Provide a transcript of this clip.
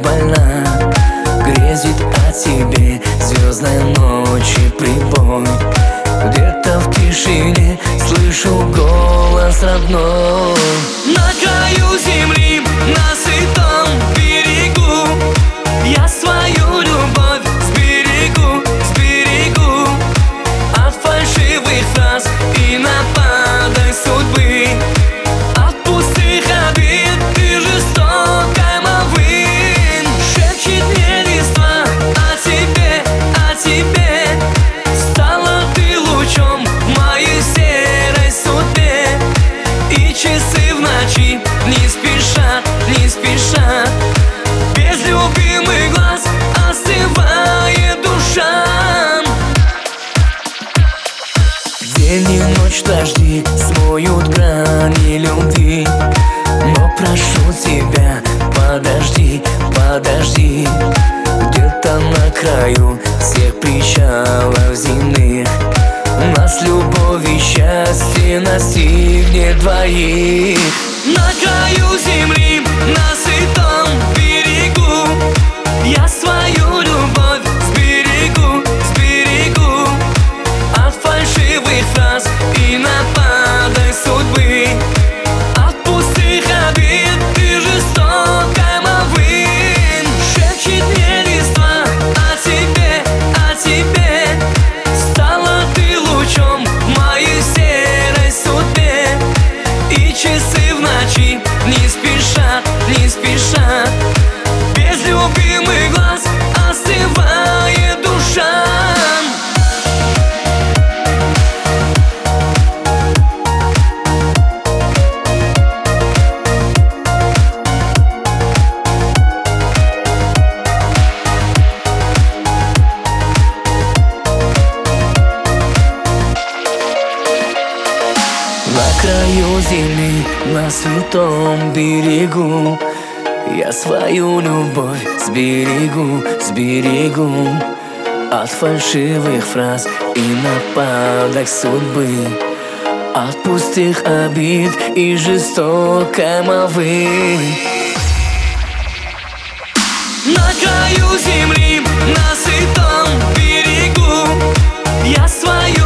больна. Грезит о тебе звездной ночи прибой. Где-то в тишине слышу голос родной. На краю земли, на сытом берегу, я свою любовь сберегу, сберегу от фальшивых фраз и нападок судьбы, от пустых обид и жестокой мовы. Шепчет мне листва о тебе, о тебе. Стала ты лучом в моей серой судьбе. И часы в ночи не спешат, не спешат. Без любимых глаз остывает душа. День и ночь дожди смоют грани любви, но прошу тебя, подожди, подожди. Где-то на краю всех причалов земных нас любовь и счастье настигнет двоих. На краю земли, на сытом берегу, я свою любовь сберегу, сберегу от фальшивых фраз и нападок судьбы, от пустых обид и жестокой мовы. Шепчет мне листва о тебе, о тебе. Стала ты лучом в моей серой судьбе. И часы в ночи не спешат, не спешат. Без любимых глаз остывает душа. На краю земли, на святом берегу, я свою любовь сберегу, сберегу от фальшивых фраз и нападок судьбы, от пустых обид и жестокой мовы. На краю земли, на сытом берегу, я свою